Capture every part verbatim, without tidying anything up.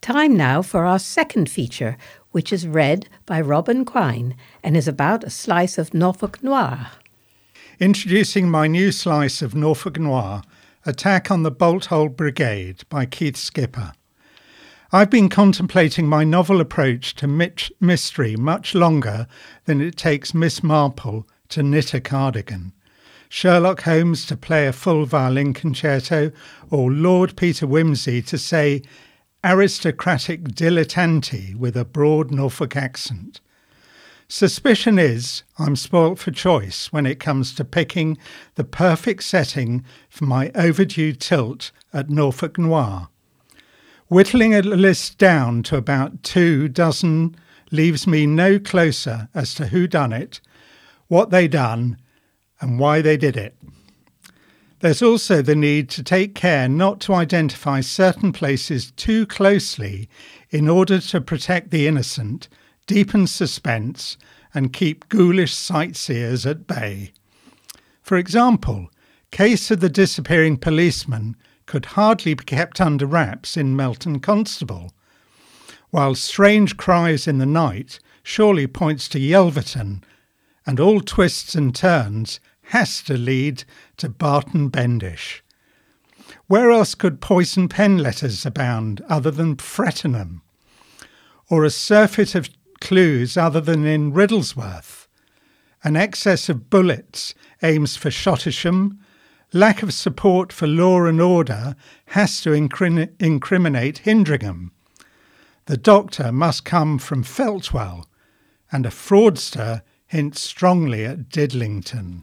Time now for our second feature, which is read by Robin Quine and is about a slice of Norfolk noir. Introducing my new slice of Norfolk noir, Attack on the Bolt Hole Brigade by Keith Skipper. I've been contemplating my novel approach to mitch- mystery much longer than it takes Miss Marple to knit a cardigan, Sherlock Holmes to play a full violin concerto, or Lord Peter Wimsey to say aristocratic dilettante with a broad Norfolk accent. Suspicion is I'm spoilt for choice when it comes to picking the perfect setting for my overdue tilt at Norfolk noir. Whittling a list down to about two dozen leaves me no closer as to who done it, what they done, and why they did it. There's also the need to take care not to identify certain places too closely in order to protect the innocent, deepen suspense, and keep ghoulish sightseers at bay. For example, Case of the Disappearing Policeman could hardly be kept under wraps in Melton Constable, while Strange Cries in the Night surely points to Yelverton, and all twists and turns has to lead to Barton Bendish. Where else could poison pen letters abound other than Frettenham? Or a surfeit of clues other than in Riddlesworth? An excess of bullets aims for Shottisham. Lack of support for law and order has to incrin- incriminate Hindringham. The doctor must come from Feltwell, and a fraudster hints strongly at Didlington.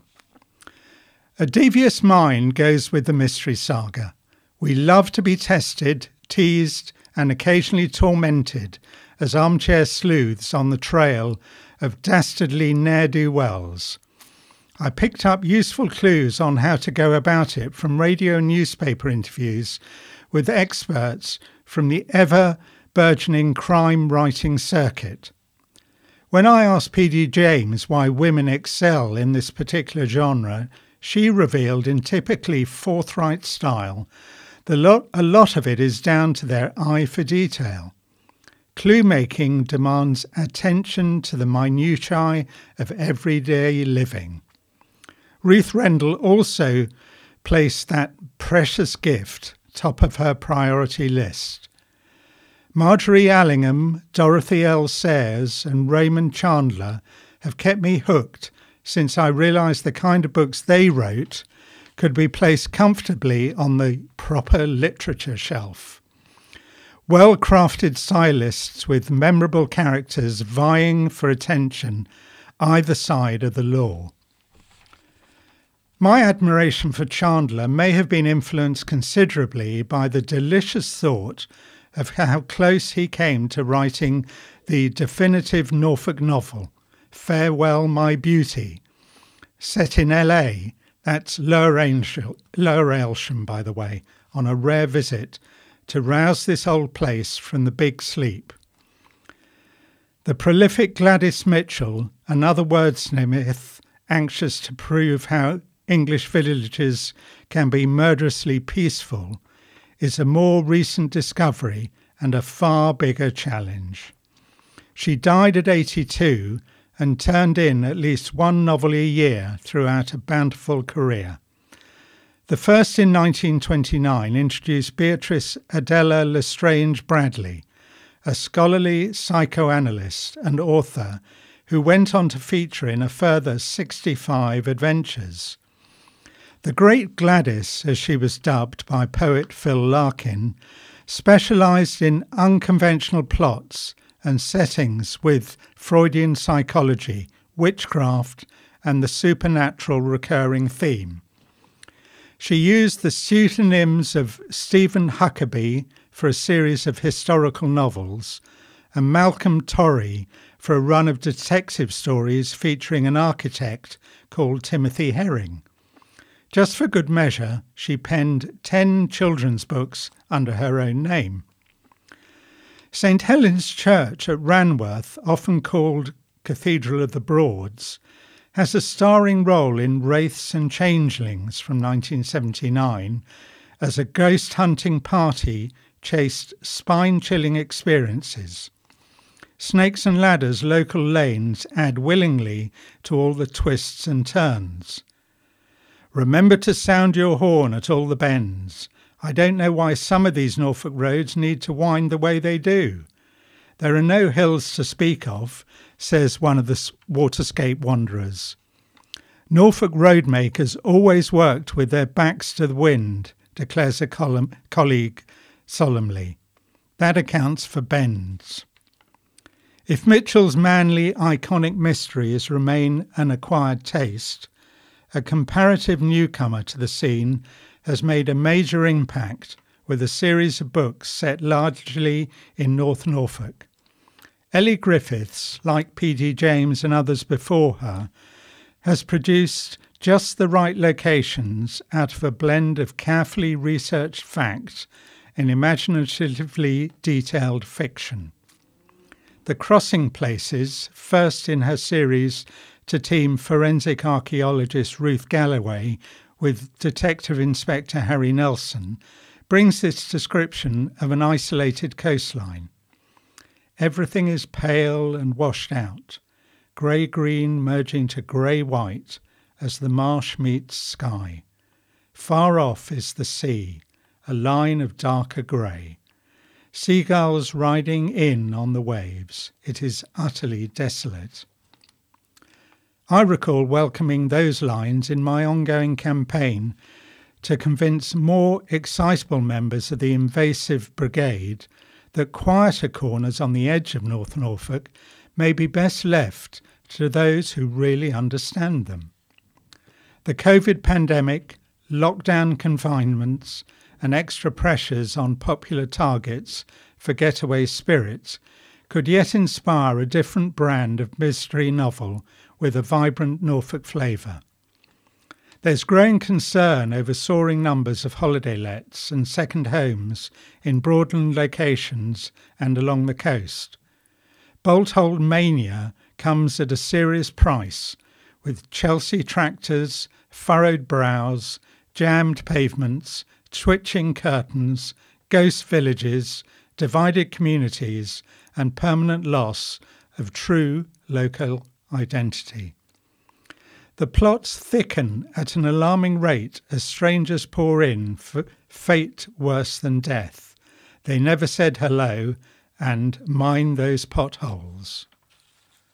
A devious mind goes with the mystery saga. We love to be tested, teased, and occasionally tormented as armchair sleuths on the trail of dastardly ne'er-do-wells. I picked up useful clues on how to go about it from radio and newspaper interviews with experts from the ever-burgeoning crime-writing circuit. When I asked P D James why women excel in this particular genre, she revealed in typically forthright style that lot, a lot of it is down to their eye for detail. Clue-making demands attention to the minutiae of everyday living. Ruth Rendell also placed that precious gift top of her priority list. Marjorie Allingham, Dorothy L. Sayers and Raymond Chandler have kept me hooked since I realised the kind of books they wrote could be placed comfortably on the proper literature shelf. Well-crafted stylists with memorable characters vying for attention either side of the law. My admiration for Chandler may have been influenced considerably by the delicious thought of how close he came to writing the definitive Norfolk novel, Farewell, My Beauty, set in L A, that's Lower Aylsham, Lower Aylsham, by the way, on a rare visit to rouse this old place from the big sleep. The prolific Gladys Mitchell, another wordsmith anxious to prove how English villages can be murderously peaceful, is a more recent discovery and a far bigger challenge. She died at eighty-two and turned in at least one novel a year throughout a bountiful career. The first in nineteen twenty-nine introduced Beatrice Adela Lestrange Bradley, a scholarly psychoanalyst and author who went on to feature in a further sixty-five adventures. The Great Gladys, as she was dubbed by poet Phil Larkin, specialised in unconventional plots and settings with Freudian psychology, witchcraft, and the supernatural recurring theme. She used the pseudonyms of Stephen Huckabee for a series of historical novels and Malcolm Torrey for a run of detective stories featuring an architect called Timothy Herring. Just for good measure, she penned ten children's books under her own name. Saint Helen's Church at Ranworth, often called Cathedral of the Broads, has a starring role in Wraiths and Changelings from nineteen seventy-nine as a ghost-hunting party chased spine-chilling experiences. Snakes and Ladders local lanes add willingly to all the twists and turns. Remember to sound your horn at all the bends. I don't know why some of these Norfolk roads need to wind the way they do. There are no hills to speak of, says one of the waterscape wanderers. Norfolk roadmakers always worked with their backs to the wind, declares a column, colleague solemnly. That accounts for bends. If Mitchell's manly, iconic mysteries remain an acquired taste, a comparative newcomer to the scene has made a major impact with a series of books set largely in North Norfolk. Ellie Griffiths, like P D James and others before her, has produced just the right locations out of a blend of carefully researched facts and imaginatively detailed fiction. The Crossing Places, first in her series to team forensic archaeologist Ruth Galloway with Detective Inspector Harry Nelson, brings this description of an isolated coastline. Everything is pale and washed out, grey-green merging to grey-white as the marsh meets sky. Far off is the sea, a line of darker grey. Seagulls riding in on the waves. It is utterly desolate. I recall welcoming those lines in my ongoing campaign to convince more excitable members of the invasive brigade that quieter corners on the edge of North Norfolk may be best left to those who really understand them. The COVID pandemic, lockdown confinements, and extra pressures on popular targets for getaway spirits could yet inspire a different brand of mystery novel with a vibrant Norfolk flavour. There's growing concern over soaring numbers of holiday lets and second homes in Broadland locations and along the coast. Bolt-hole mania comes at a serious price, with Chelsea tractors, furrowed brows, jammed pavements, twitching curtains, ghost villages, divided communities, and permanent loss of true local identity. The plots thicken at an alarming rate as strangers pour in for fate worse than death. They never said hello, and mind those potholes.